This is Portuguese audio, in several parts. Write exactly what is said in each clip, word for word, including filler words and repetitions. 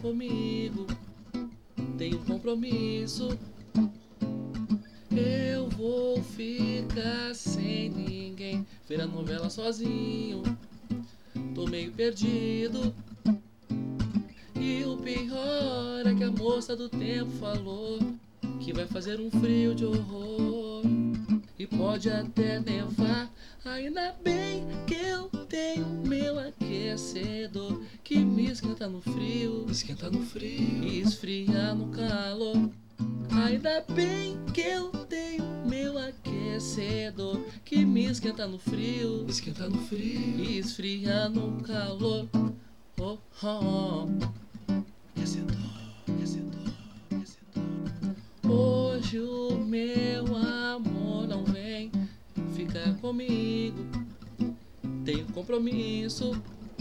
comigo, tem um compromisso. Eu vou ficar sem ninguém, ver a novela sozinho, tô meio perdido. E o pior é que a moça do tempo falou que vai fazer um frio de horror e pode até nevar. Ainda bem que eu tenho meu aquecedor que me esquenta no frio, Esquenta no frio, e esfria no calor. Ainda bem que eu tenho meu aquecedor que me esquenta no frio, esquenta no frio, e esfria no calor. Oh, oh, oh. aquecedor, aquecedor, aquecedor. Hoje o meu amor não vem ficar comigo, tenho compromisso.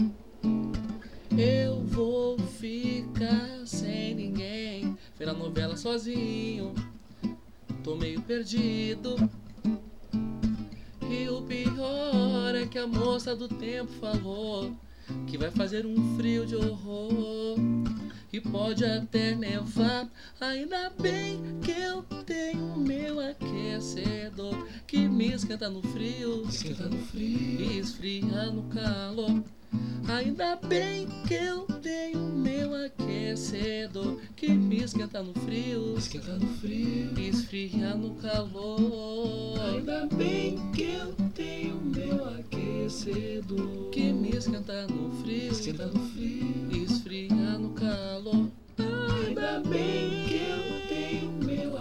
Eu vou ficar sem ninguém, ver a novela sozinho, tô meio perdido. E o pior é que a moça do tempo falou que vai fazer um frio de horror e pode até nevar. Ainda bem que eu tenho meu aquecedor que me esquenta no frio, Esquenta no frio, e esfria no calor. Ainda bem que eu tenho meu aquecedor que me esquenta no frio, esquenta no frio, e esfria no calor. ainda bem que eu tenho meu aquecedor Que me esquenta no frio, esquenta no frio, e esfria no calor. ainda bem que eu tenho meu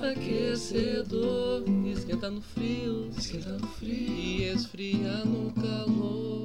Aquecedor, esquenta no frio, esquenta no frio, e esfria no calor.